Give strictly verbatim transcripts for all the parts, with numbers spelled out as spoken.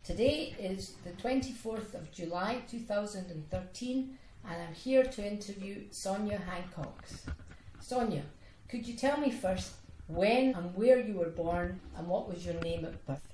Today is the twenty-fourth of July two thousand thirteen, and I'm here to interview Sonia Hancox. Sonia, could you tell me first when and where you were born and what was your name at birth?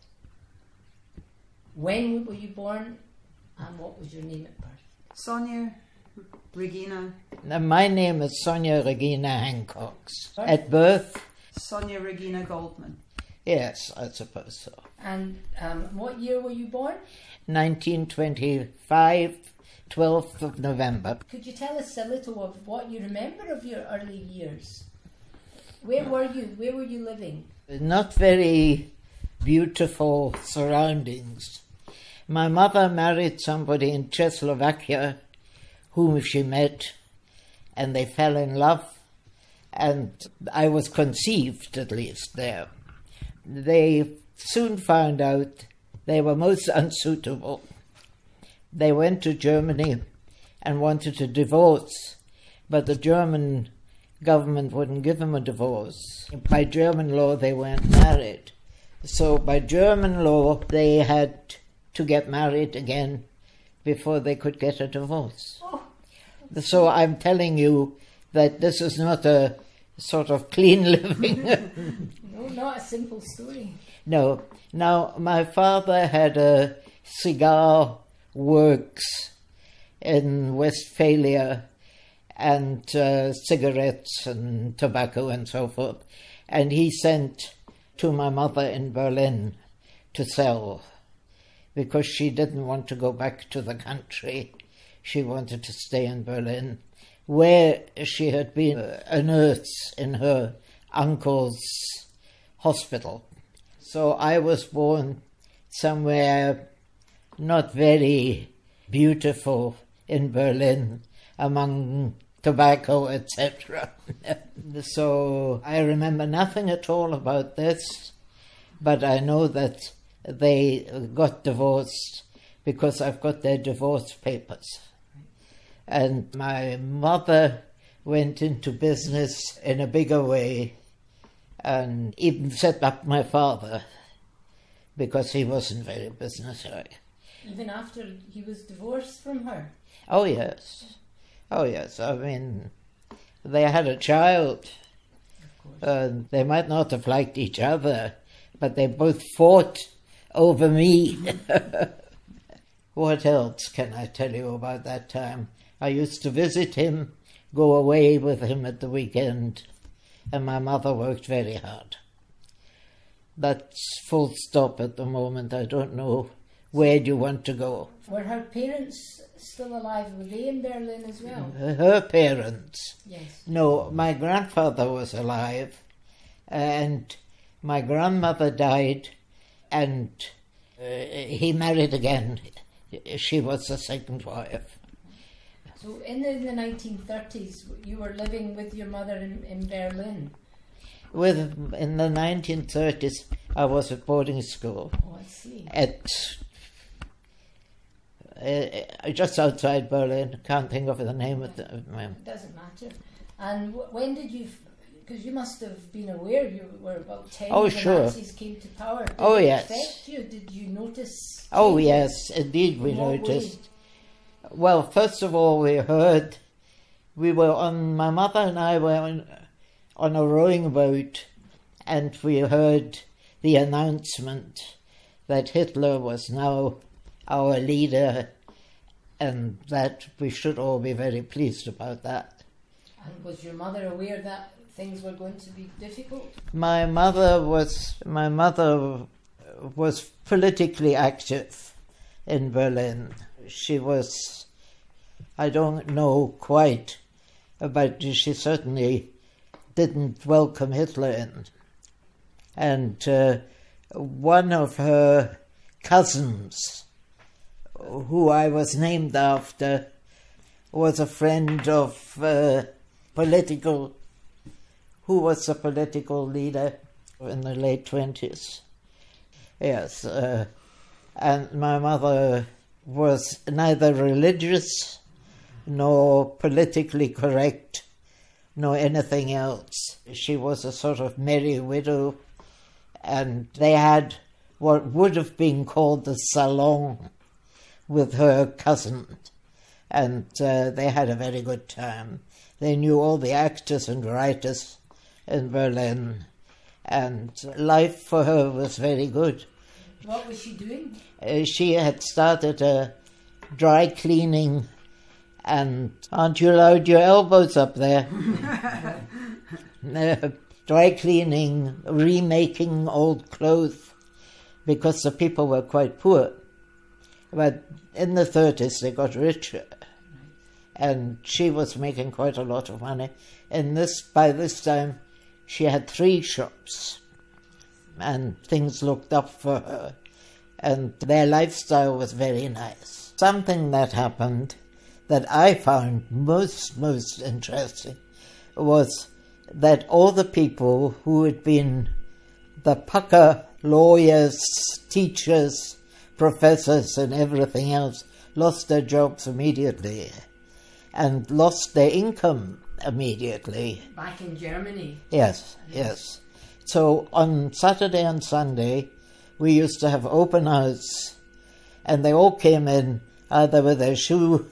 When were you born and what was your name at birth? Sonia Regina. Now, my name is Sonia Regina Hancox. Birth? At birth? Sonia Regina Goldman. Yes, I suppose so. And um, what year were you born? nineteen twenty-five, twelfth of November. Could you tell us a little of what you remember of your early years? Where were you? Where were you living? Not very beautiful surroundings. My mother married somebody in Czechoslovakia whom she met, and they fell in love, and I was conceived at least there. They soon found out they were most unsuitable. They went to Germany and wanted a divorce, but the German government wouldn't give them a divorce. By German law, they weren't married. So by German law, they had to get married again before they could get a divorce. Oh. So I'm telling you that this is not a sort of clean living. No, not a simple story. No. Now, my father had a cigar works in Westphalia and uh, cigarettes and tobacco and so forth. And he sent to my mother in Berlin to sell because she didn't want to go back to the country. She wanted to stay in Berlin, where she had been a nurse in her uncle's hospital. So I was born somewhere not very beautiful in Berlin, among tobacco, et cetera. So I remember nothing at all about this, but I know that they got divorced because I've got their divorce papers. And my mother went into business in a bigger way and even set up my father because he wasn't very businesslike. Even after he was divorced from her? Oh, yes. Oh, yes. I mean, they had a child. Of course. And they might not have liked each other, but they both fought over me. What else can I tell you about that time? I used to visit him, go away with him at the weekend, and my mother worked very hard. That's full stop at the moment. I don't know where do you want to go. Were her parents still alive? Were they in Berlin as well? Her parents? Yes. No, my grandfather was alive, and my grandmother died, and uh, he married again. She was the second wife. So in the, in the nineteen thirties, you were living with your mother in, in Berlin? With in the nineteen thirties, I was at boarding school. Oh, I see. At uh, just outside Berlin. Can't think of the name of the. Uh, it doesn't matter. And w- when did you? Because you must have been aware you were about ten oh, when sure. the Nazis came to power. Did oh it yes. affect you? Did you notice? Oh changes? yes, indeed we In what noticed. way? Well, first of all, we heard. We were on. My mother and I were on, on a rowing boat, and we heard the announcement that Hitler was now our leader, and that we should all be very pleased about that. And was your mother aware that things were going to be difficult? My mother was my mother was politically active in Berlin. She was, I don't know quite, but she certainly didn't welcome Hitler in. And uh, one of her cousins, who I was named after, was a friend of uh, political, who was a political leader in the late twenties. Yes, uh, and my mother was neither religious nor politically correct nor anything else. She was a sort of merry widow, and they had what would have been called the salon with her cousin. And uh, they had a very good time. They knew all the actors and writers in Berlin, and life for her was very good. What was she doing? Uh, she had started a dry cleaning, and aren't you allowed your elbows up there? uh, dry cleaning, remaking old clothes, because the people were quite poor. But in the thirties they got richer, and she was making quite a lot of money. And this, by this time, she had three shops, and things looked up for her, and their lifestyle was very nice. Something that happened that I found most, most interesting was that all the people who had been the pucker lawyers, teachers, professors and everything else lost their jobs immediately and lost their income immediately. Back in Germany? Yes, yes. So on Saturday and Sunday we used to have open house, and they all came in either with their shoe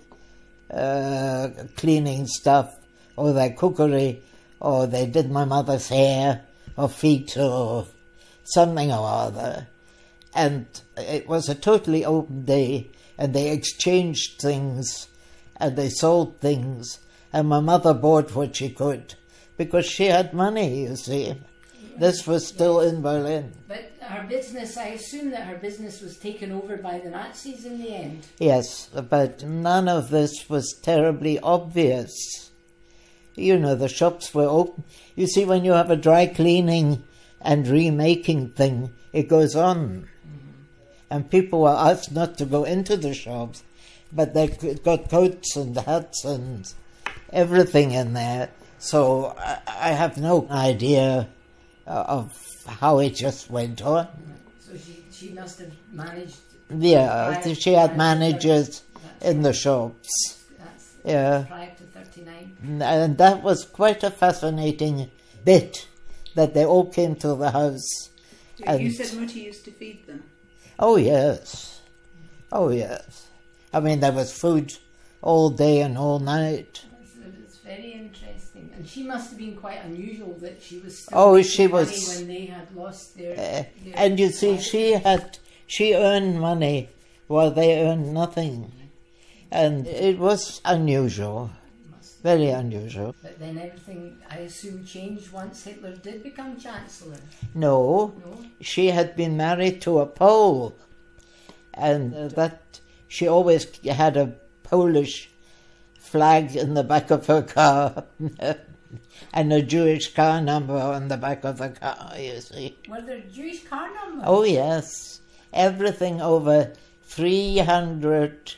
uh, cleaning stuff or their cookery, or they did my mother's hair or feet or something or other. And it was a totally open day, and they exchanged things and they sold things, and my mother bought what she could because she had money, you see. This was still in Berlin. But her business, I assume that her business was taken over by the Nazis in the end. Yes, but none of this was terribly obvious. You know, the shops were open. You see, when you have a dry cleaning and remaking thing, it goes on. And people were asked not to go into the shops, but they got coats and hats and everything in there. So I have no idea of how it just went on. So she, she must have managed... Yeah, she had managers in the shops. That's Yeah. prior to thirty-nine. And that was quite a fascinating bit, that they all came to the house. You And- said Mutti used to feed them. Oh, yes. Oh, yes. I mean, there was food all day and all night. It's, it's very interesting. And she must have been quite unusual that she was still Oh, making she money was- when they had lost their... Uh, their and you see, she had, she earned money while they earned nothing. And it was unusual, very unusual. But then everything, I assume, changed once Hitler did become Chancellor. No, No? she had been married to a Pole, and uh, that she always had a Polish flag in the back of her car and a Jewish car number on the back of the car, you see. Were there Jewish car numbers? Oh, yes. Everything over three hundred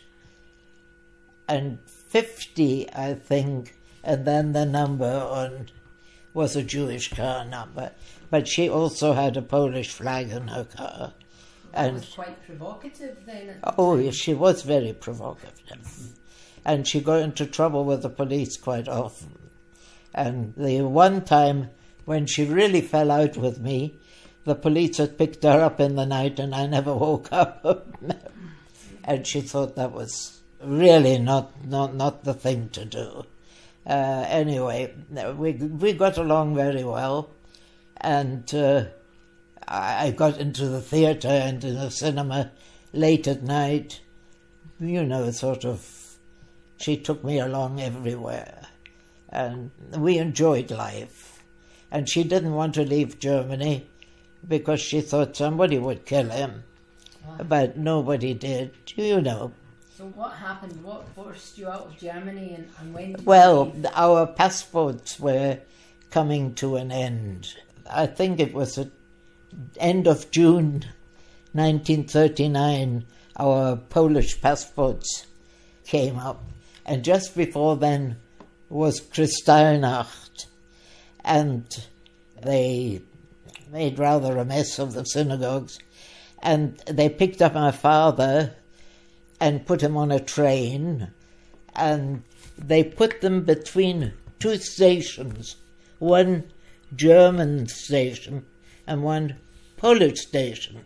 fifty, I think, and then the number on was a Jewish car number. But she also had a Polish flag in her car. That And was quite provocative then. at the oh, time. yes, she was very provocative. And she got into trouble with the police quite often. And the one time when she really fell out with me, the police had picked her up in the night and I never woke up. And she thought that was really not, not, not the thing to do. Uh, anyway, we, we got along very well. And uh, I got into the theatre and in the cinema late at night. You know, sort of, she took me along everywhere. And we enjoyed life. And she didn't want to leave Germany because she thought somebody would kill him. Ah. But nobody did, you know. So what happened? What forced you out of Germany and, and when did you Well, leave? our passports were coming to an end. I think it was at end of June nineteen thirty-nine, our Polish passports came up. And just before then was Kristallnacht. And they made rather a mess of the synagogues. And they picked up my father and put him on a train. And they put them between two stations, one German station and one Polish station.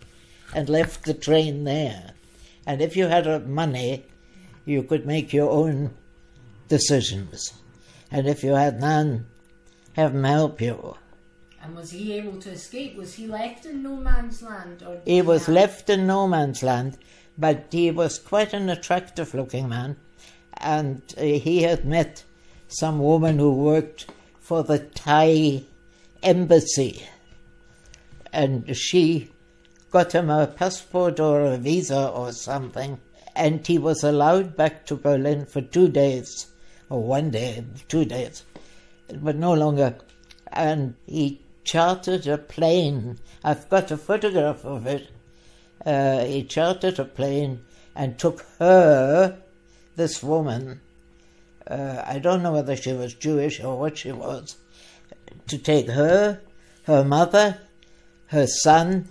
and left the train there. And if you had uh, money, you could make your own decisions. And if you had none, heaven help you. And was he able to escape? Was he left in no man's land? Or He was have- left in no man's land, but he was quite an attractive looking man. And uh, he had met some woman who worked for the Thai embassy. And she got him a passport or a visa or something. And he was allowed back to Berlin for two days, or one day, two days, but no longer. And he chartered a plane. I've got a photograph of it. Uh, he chartered a plane and took her, this woman, uh, I don't know whether she was Jewish or what she was, to take her, her mother, her son,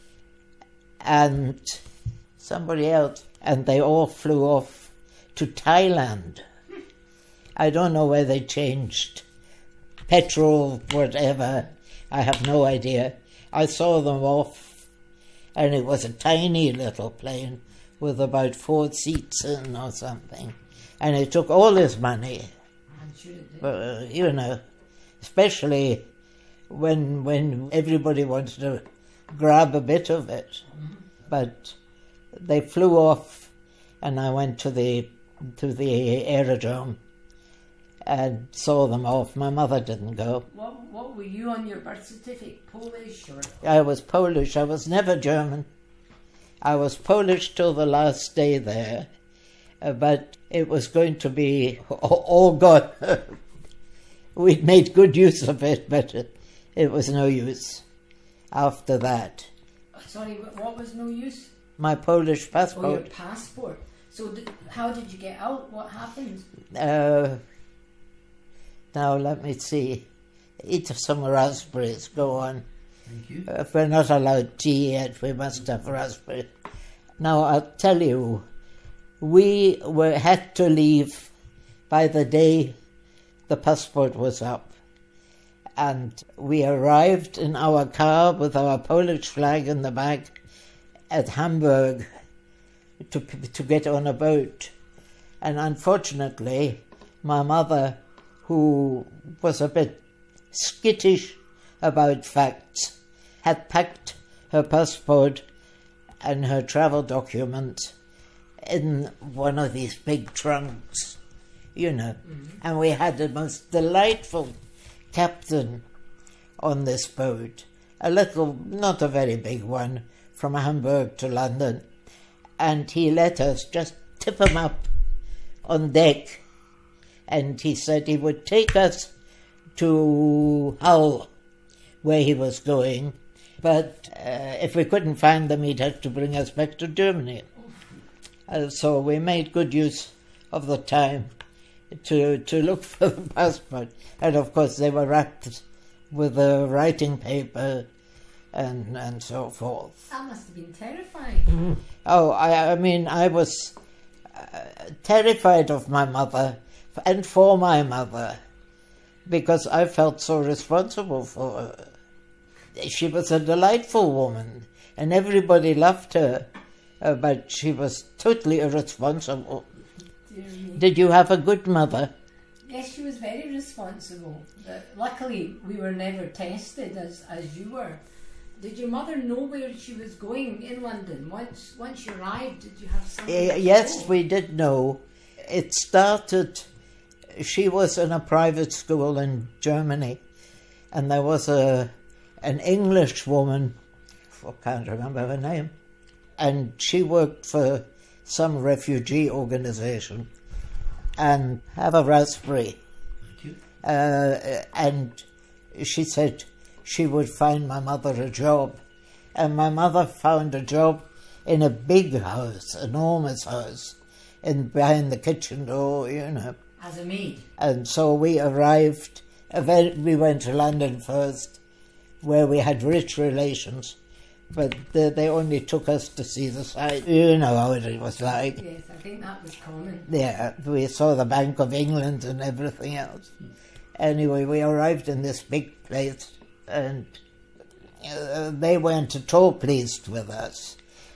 and somebody else, and they all flew off to Thailand. I don't know where they changed petrol, whatever. I have no idea. I saw them off, and it was a tiny little plane with about four seats in or something. And it took all his money, I'm sure it did. uh, you know, especially when when everybody wanted to grab a bit of it. But they flew off, and I went to the to the aerodrome and saw them off. My mother didn't go. What, what were you on your birth certificate? Polish or? I was Polish. I was never German. I was Polish till the last day there, uh, but it was going to be all gone. We'd made good use of it, but it, it was no use after that. Sorry, what what was no use? My Polish Oh, your passport. passport. So did, how did you get out? What happened? Uh, now let me see. Eat some raspberries. Go on. Thank you. If we're not allowed tea yet, we must have raspberry. Now I'll tell you, we were had to leave by the day the passport was up, and we arrived in our car with our Polish flag in the back at Hamburg to to get on a boat. And unfortunately, my mother, who was a bit skittish about facts, had packed her passport and her travel documents in one of these big trunks, you know. Mm-hmm. And we had the most delightful captain on this boat, a little, not a very big one, from Hamburg to London. And he let us just tip him up on deck, and he said he would take us to Hull, where he was going, but uh, if we couldn't find them, he'd have to bring us back to Germany. Uh, so we made good use of the time to to look for the passport, and of course they were wrapped with a writing paper and and so forth. That must have been terrifying. Oh, I, I mean, I was uh, terrified of my mother and for my mother, because I felt so responsible for her. She was a delightful woman, and everybody loved her, uh, but she was totally irresponsible. Dear me. Did you have a good mother? Yes, she was very responsible. But luckily, we were never tested as, as you were. Did your mother know where she was going in London? Once once you arrived, did you have something? Uh, yes, we did know. It started, she was in a private school in Germany, and there was a an English woman, I can't remember her name, and she worked for some refugee organization. And have a raspberry. Thank you. Uh, and she said she would find my mother a job. And my mother found a job in a big house, enormous house, in behind the kitchen door, you know. As a maid. And so we arrived, we went to London first, where we had rich relations, but they, they only took us to see the site. You know how it was like. Yes, I think that was common. Yeah, we saw the Bank of England and everything else. Anyway, we arrived in this big place, and uh, they weren't at all pleased with us.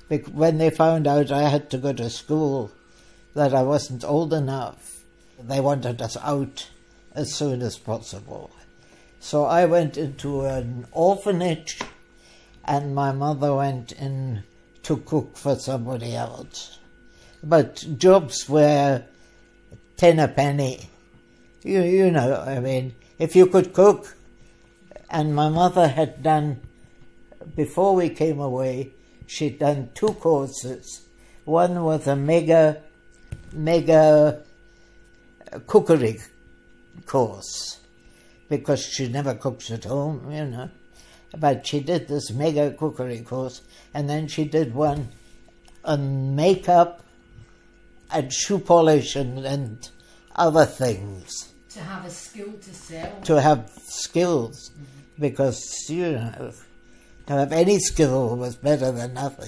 Bec- When they found out I had to go to school, that I wasn't old enough, they wanted us out as soon as possible. So I went into an orphanage, and my mother went in to cook for somebody else. But jobs were ten a penny. You, you know, I mean, if you could cook, and my mother had done, before we came away, she'd done two courses. One was a mega, mega cookery course, because she never cooks at home, you know. But she did this mega cookery course, and then she did one on makeup and shoe polish and, and other things. To have a skill to sell. To have skills, mm-hmm. because, you know, to have any skill was better than nothing.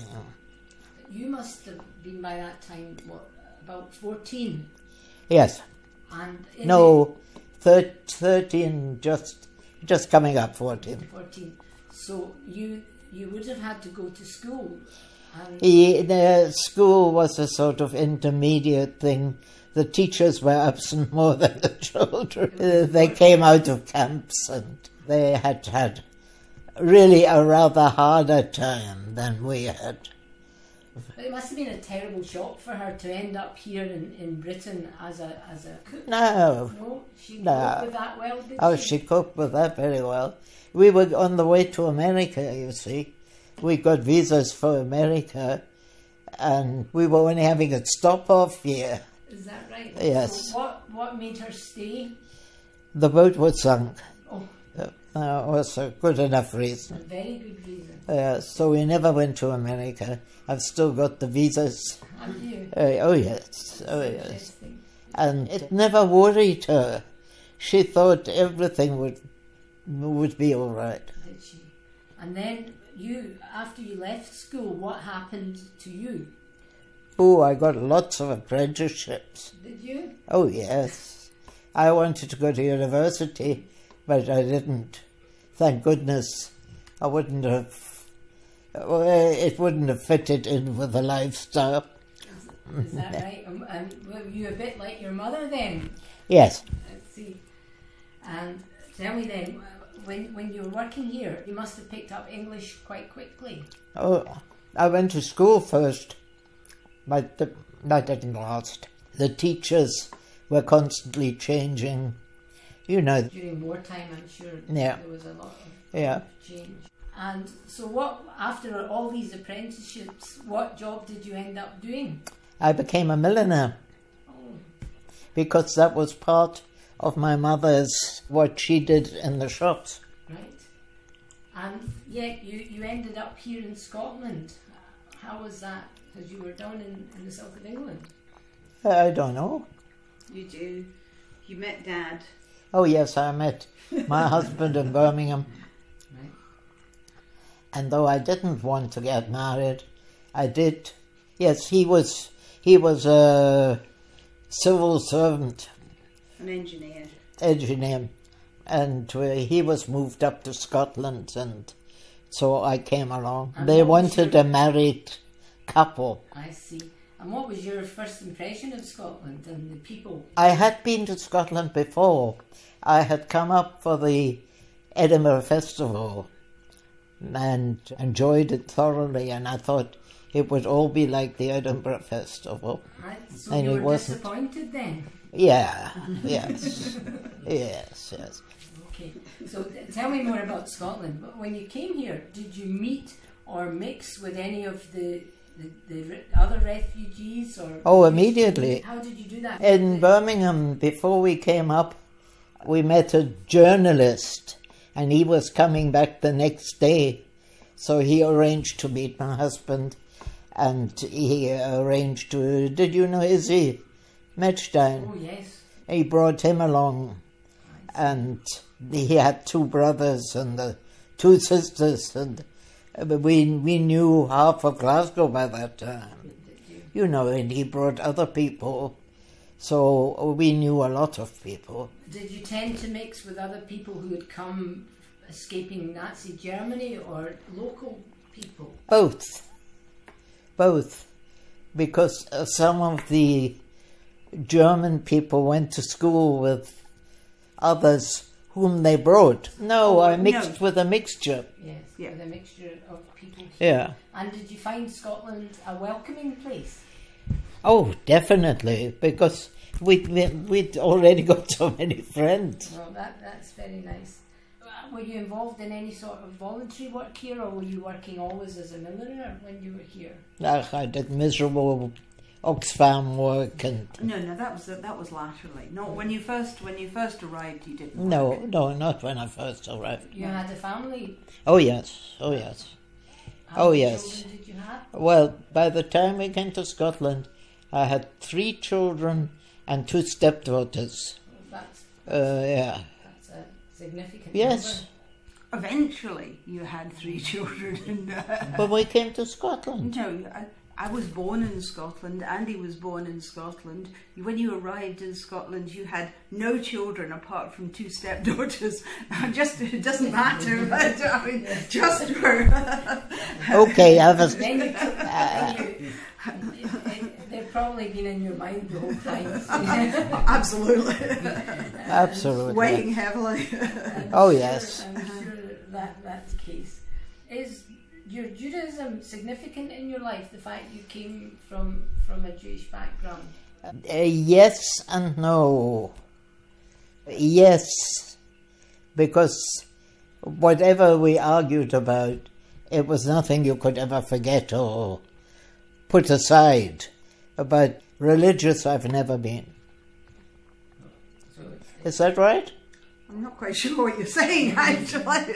You must have been by that time, what, about fourteen? Yes. And no, thir- thirteen, just just coming up fourteen. fourteen. So you you would have had to go to school. And He, the school was a sort of intermediate thing. The teachers were absent more than the children. Uh, they came out of camps and they had had really a rather harder time than we had. But it must have been a terrible shock for her to end up here in, in Britain as a as a cook. No. No, she No. coped with that well, did Oh, she? she coped with that very well. We were on the way to America, you see. We got visas for America, and we were only having a stop-off here. Is that right? Yes. So what, what made her stay? The boat was sunk. Oh, Uh, That was a good enough a reason. very good reason. Uh, so we never went to America. I've still got the visas. Have you? Uh, oh, yes. Oh, That's yes. interesting. And it never worried her. She thought everything would would be all right. Did she? And then you, after you left school, what happened to you? Oh, I got lots of apprenticeships. Did you? Oh, yes. I wanted to go to university, but I didn't. Thank goodness. I wouldn't have... well, it wouldn't have fitted in with the lifestyle. Is, is that right? Um, and were you a bit like your mother then? Yes. Let's see. And tell me then, when when you were working here, you must have picked up English quite quickly. Oh, I went to school first, but the, that didn't last. The teachers were constantly changing. You know, During wartime, I'm sure Yeah. there was a lot of yeah. change. And so what, after all these apprenticeships, what job did you end up doing? I became a milliner Oh, because that was part of my mother's, what she did in the shops. right. And yet you, you ended up here in Scotland. How was that? Because you were down in, in the south of England. I don't know. You do. You met Dad. Oh, yes, I met my husband in Birmingham. Right. And though I didn't want to get married, I did. Yes, he was he was a civil servant, An engineer. engineer, and uh, he was moved up to Scotland, and so I came along. And They what was wanted your- a married couple. I see. And what was your first impression of Scotland and the people? I had been to Scotland before. I had come up for the Edinburgh Festival and enjoyed it thoroughly, and I thought it would all be like the Edinburgh Festival. Right. So And you it were wasn't. disappointed then? Yeah, yes, yes, yes. Okay. So th- tell me more about Scotland. But when you came here, did you meet or mix with any of the the, the re- other refugees? Or Oh, immediately. How did you do that? In Birmingham, before we came up, we met a journalist, and he was coming back the next day. So he arranged to meet my husband, and he arranged to... Did you know Izzy Mechstein? Oh yes. He brought him along, and he had two brothers and uh, two sisters, and uh, we we knew half of Glasgow by that time. Did you? You know, and he brought other people, so we knew a lot of people. Did you tend to mix with other people who had come escaping Nazi Germany or local people? Both. both, because uh, some of the German people went to school with others whom they brought. No, Oh, I mixed no. with a mixture. Yes, Yeah. with a mixture of people. Yeah. And did you find Scotland a welcoming place? Oh, definitely, because we'd, we'd already got so many friends. Well, that that's very nice. Uh, Were you involved in any sort of voluntary work here, or were you working always as a milliner when you were here? Ach, I did miserable Oxfam work and... No, no, that was that was laterally. Not when you first when you first arrived. You didn't. No, work. no, not when I first arrived. You had a family. Oh, yes, oh, yes. How Oh, many yes. children did you have? Well, by the time we came to Scotland, I had three children and two stepdaughters. Well, that's Uh, yeah. that's a significant Yes, Eventually, you had three children. And, uh, when we came to Scotland. no, I, I was born in Scotland. Andy was born in Scotland. When you arrived in Scotland, you had no children apart from two stepdaughters. Just it doesn't matter. But, I mean, just for Okay, I was... Then you took, then you, they've probably been in your mind the whole time. absolutely Absolutely. weighing heavily. I'm Oh, sure- yes. I'm sure that that's the case. Is your Judaism significant in your life? The fact you came from from a Jewish background. Uh, yes and no. Yes, because whatever we argued about, it was nothing you could ever forget or put aside. But religious, I've never been. So it's, Is that right? I'm not quite sure what you're saying, actually.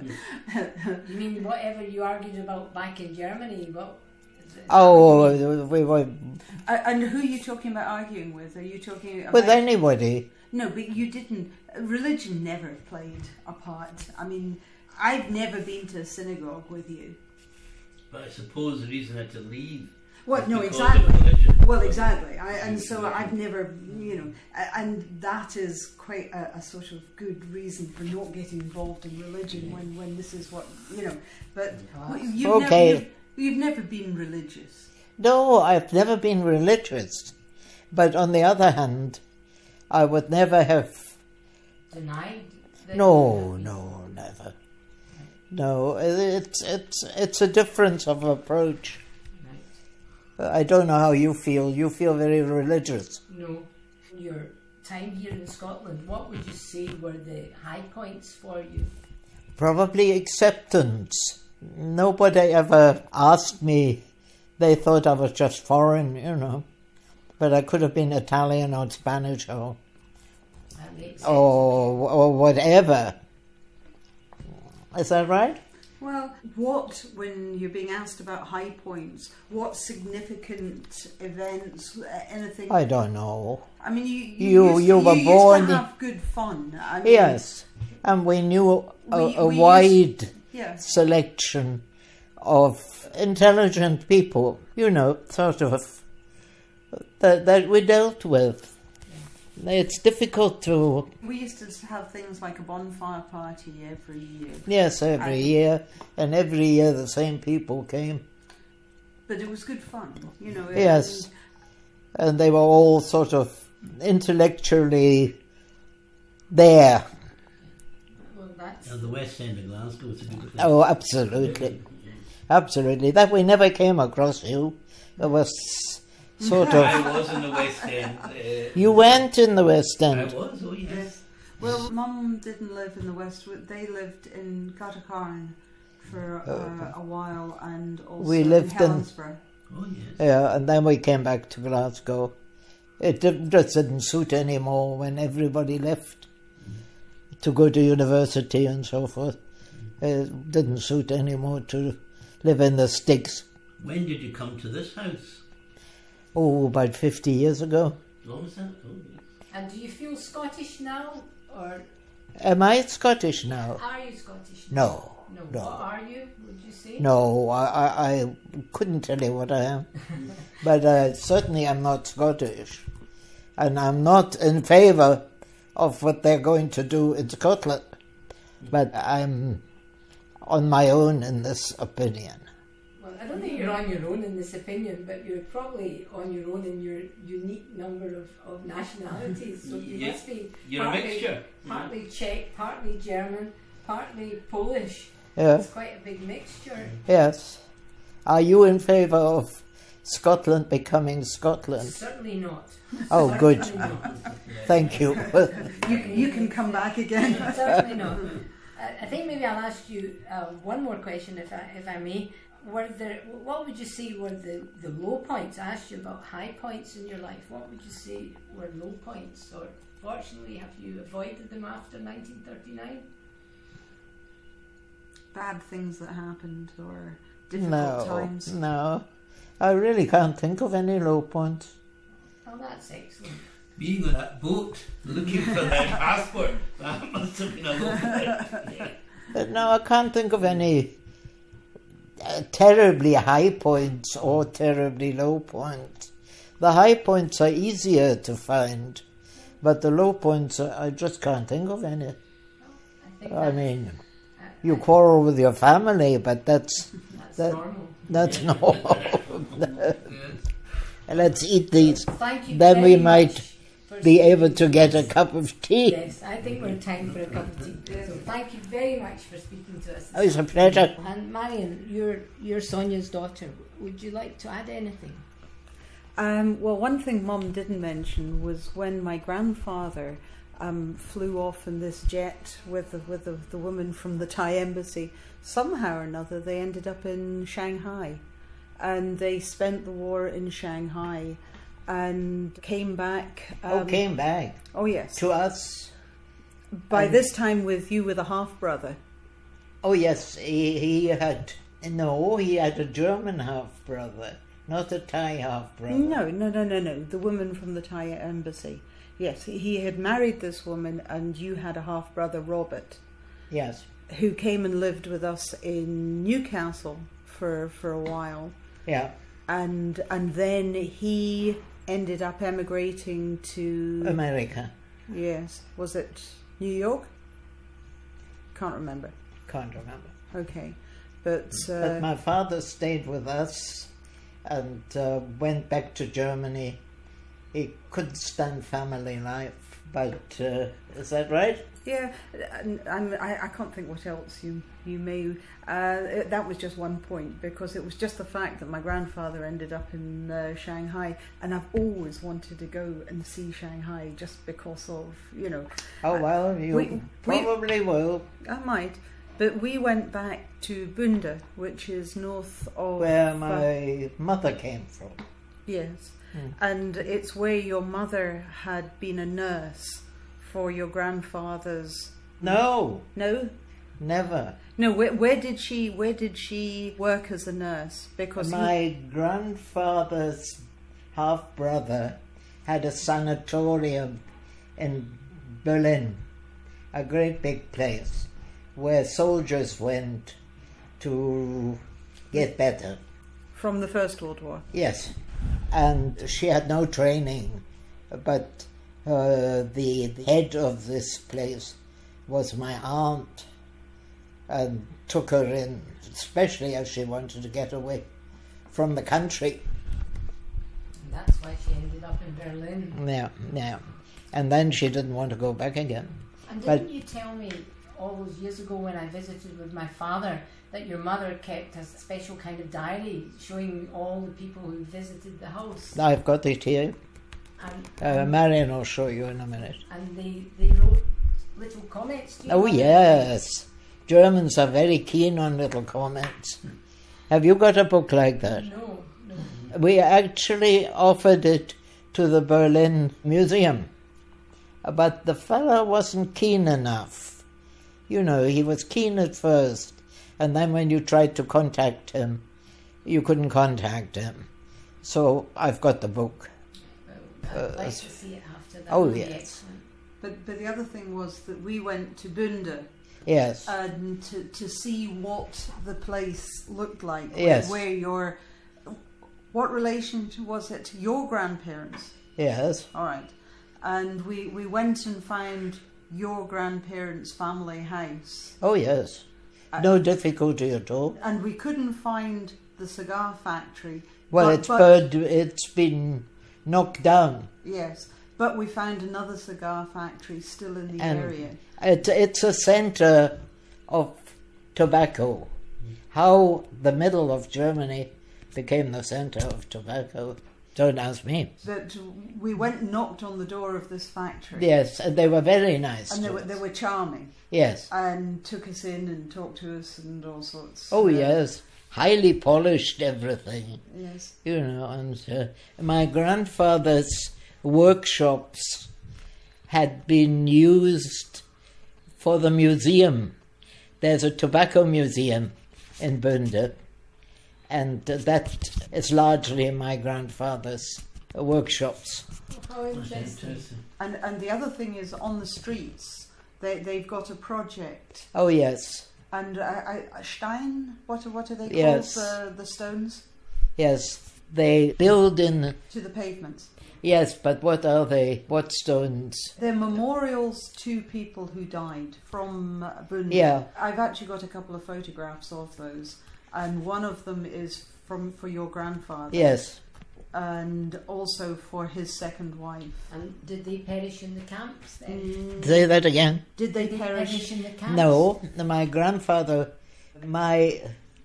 you mean whatever you argued about back in Germany? What? is it- Oh, we were Uh, and who are you talking about arguing with? Are you talking about... with anybody. No, but you didn't... Religion never played a part. I mean, I've never been to a synagogue with you. But I suppose the reason I had to leave. Well, was no, because exactly. of religion. Well, exactly. I, and so I've never, you know, a- and that is quite a, a sort of good reason for not getting involved in religion when, when this is what, you know. But you've, Okay. never, you've, you've never been religious. No, I've never been religious. But on the other hand, I would never have... Denied? that No, you- no, never. No, it's, it's, it's a difference of approach. Right. I don't know how you feel. You feel very religious. No. Your time here in Scotland, what would you say were the high points for you? Probably acceptance. Nobody ever asked me. They thought I was just foreign, you know. But I could have been Italian or Spanish or That makes sense. or, or whatever. Is that right? Well, what, when you're being asked about high points, what significant events, uh, anything? I don't know. I mean, you you, You- used, you were used born- to have good fun. I mean, Yes. And we knew a, We- a we wide Yes. selection of intelligent people, you know, sort of, that, that we dealt with. It's difficult to, We used to have things like a bonfire party every year, yes, every I- year, and every year the same people came. but it was good fun, you know. it- Yes. And they were all sort of intellectually there. Well, that's And the West End of Glasgow was a good place. Oh, absolutely. Absolutely. That we never came across you. It was sort of... I was in the West End. Uh, You went in the West I End. was, oh yes. Well, Mum didn't live in the West. They lived in Cartacarn for uh, a while, and also We lived in- in Helensburgh. Oh yes. Yeah, and then we came back to Glasgow. It didn't, just didn't suit anymore when everybody left to go to university and so forth. It didn't suit anymore to live in the sticks. When did you come to this house? Oh, about fifty years ago. Long as that? Oh yes. And do you feel Scottish now, or Am I Scottish now? are you Scottish? No, No. no. What are you? Would you say? No, I, I, I couldn't tell you what I am. But uh, certainly I'm not Scottish. And I'm not in favour of what they're going to do in Scotland. But I'm on my own in this opinion. Well, I don't think you're on your own in this opinion, but you're probably on your own in your unique number of, of nationalities. So you Yeah. must be You're a partly, mixture. partly Czech, partly German, partly Polish. Yeah. It's quite a big mixture. Yes. Are you in favour of Scotland becoming Scotland? Certainly not. Oh, good. Certainly not. Thank you. You, you can come back again. Certainly not. I I think maybe I'll ask you uh, one more question, if I if I may. Were there, what would you say were the, the low points? I asked you about high points in your life. What would you say were low points? Or fortunately, have you avoided them after nineteen thirty-nine? Bad things that happened or difficult No, times. no. I really can't think of any low points. Oh, that's excellent. Being on that boat, looking for their passport, that must have been a low point. Yeah. But no, I can't think of any uh, terribly high points or terribly low points. The high points are easier to find, but the low points, uh, I just can't think of any. I think I that's, mean, uh, you quarrel with your family, but that's that's that- normal. that's normal. Yes. Let's eat these. Thank you Then we very might much for Be speaking able to get a us. cup of tea. Yes, I think we're time for a cup of tea. So thank you very much for speaking to us. Oh, it's a pleasure. And Marion, you're, you're Sonia's daughter. Would you like to add anything? Um, well, one thing Mum didn't mention was when my grandfather um, flew off in this jet with the, with the, the woman from the Thai embassy. Somehow or another, they ended up in Shanghai, and they spent the war in Shanghai, and came back. Um, Oh, came back Oh yes. to us. By and- this time, with you with a half brother. Oh, yes, he, he had, no, he had a German half brother, not a Thai half brother. No, no, no, no, no. The woman from the Thai embassy. Yes, he had married this woman, and you had a half brother, Robert, Yes, who came and lived with us in Newcastle for for a while, yeah, and and then he ended up emigrating to America. yes, was it New York? Can't remember. Can't remember. Okay, but uh, But my father stayed with us and uh, went back to Germany. He couldn't stand family life, but uh, is that right? yeah, and, and I, I can't think what else you you may. Uh, it- that was just one point, because it was just the fact that my grandfather ended up in uh, Shanghai, and I've always wanted to go and see Shanghai just because of you know. Oh, well, you we- we- probably will. I might, but we went back to Bunda, which is north of Where uh, my mother came from. yes, Mm. and it's where your mother had been a nurse for your grandfather's. No, No, never. no. Where, where did she? Where did she work as a nurse? Because he- My grandfather's half brother had a sanatorium in Berlin, a great big place where soldiers went to get better. from the First World War. Yes, and she had no training, but uh, the, the head of this place was my aunt, and took her in, especially as she wanted to get away from the country. And that's why she ended up in Berlin. Yeah, yeah. And then she didn't want to go back again. And But- didn't you tell me all those years ago when I visited with my father that your mother kept a special kind of diary showing all the people who visited the house? I've got it here. And, Uh, Marion will show you in a minute. and they, they wrote little comments to you? Oh, yes. Germans are very keen on little comments. Have you got a book like that? No, no. We actually offered it to the Berlin Museum, but the fellow wasn't keen enough. You know, he was keen at first, and then when you tried to contact him, you couldn't contact him. So I've got the book. Well, I'd Uh, like to see it after that. oh, Would be yes. excellent. But but the other thing was that we went to Bunda Yes, and to to see what the place looked like. Yes. Where your what relation to- was it to your grandparents? yes, All right, and we we went and found your grandparents' family house, oh yes. No difficulty at all. and we couldn't find the cigar factory. Well, but, it's but, bird, it's been knocked down. Yes, but we found another cigar factory still in the And area. It, it's a centre of tobacco. How the middle of Germany became the centre of tobacco, don't ask me. That we went and knocked on the door of this factory. Yes, and they were very nice. And they to were, us. they were charming. Yes. And took us in and talked to us and all sorts. Oh, Uh, yes. Highly polished everything. Yes. You know, and uh, my grandfather's workshops had been used for the museum. There's a tobacco museum in Bünde, and uh, that is largely my grandfather's workshops. How interesting. Interesting. And and the other thing is, on the streets, they they've got a project. Oh, yes, And uh, I, I, Stein, what are, what are they called? Yes. The, the stones yes. They build in, to the pavements. yes, but what are they? What stones? They're memorials to people who died from uh, Bünde. Yeah. I've actually got a couple of photographs of those, and one of them is from for your grandfather. Yes, And also for his second wife. And did they perish in the camps then? Mm, say that again. did they Did they perish? perish in the camps? No, my grandfather, my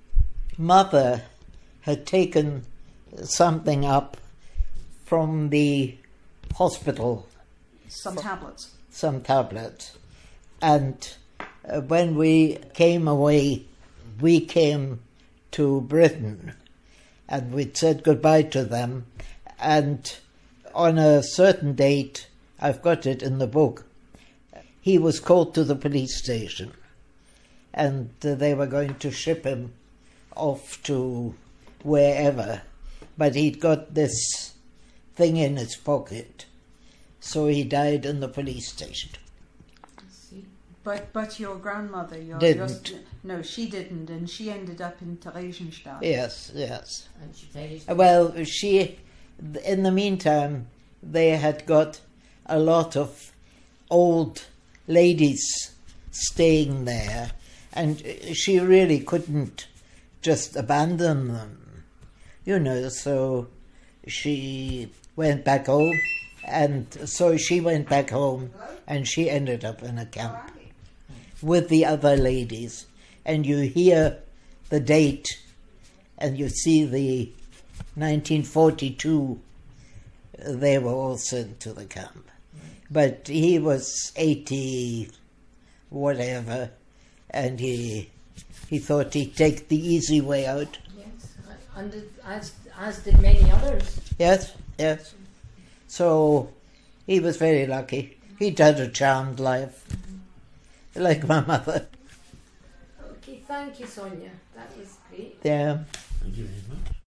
mother had taken something up from the hospital, Some tablets. some tablets, and uh, when we came away, we came to Britain, and we'd said goodbye to them, and on a certain date, I've got it in the book, he was called to the police station, and uh, they were going to ship him off to wherever, but he'd got this thing in his pocket, so he died in the police station. See? But but your grandmother, your, Didn't. your no, she didn't, and she ended up in Theresienstadt. Yes, yes. And she perished. Well, she, in the meantime, they had got a lot of old ladies staying there, and she really couldn't just abandon them, you know, so she went back home, and so she went back home, and she ended up in a camp with the other ladies, and you hear the date, and you see the nineteen forty-two, they were all sent to the camp. But he was eighty, whatever, and he he thought he'd take the easy way out. Yes, and did- as as did many others. Yes, yes. So he was very lucky. He'd had a charmed life, like my mother. Okay, thank you, Sonia. That was great. Yeah. Thank you very much.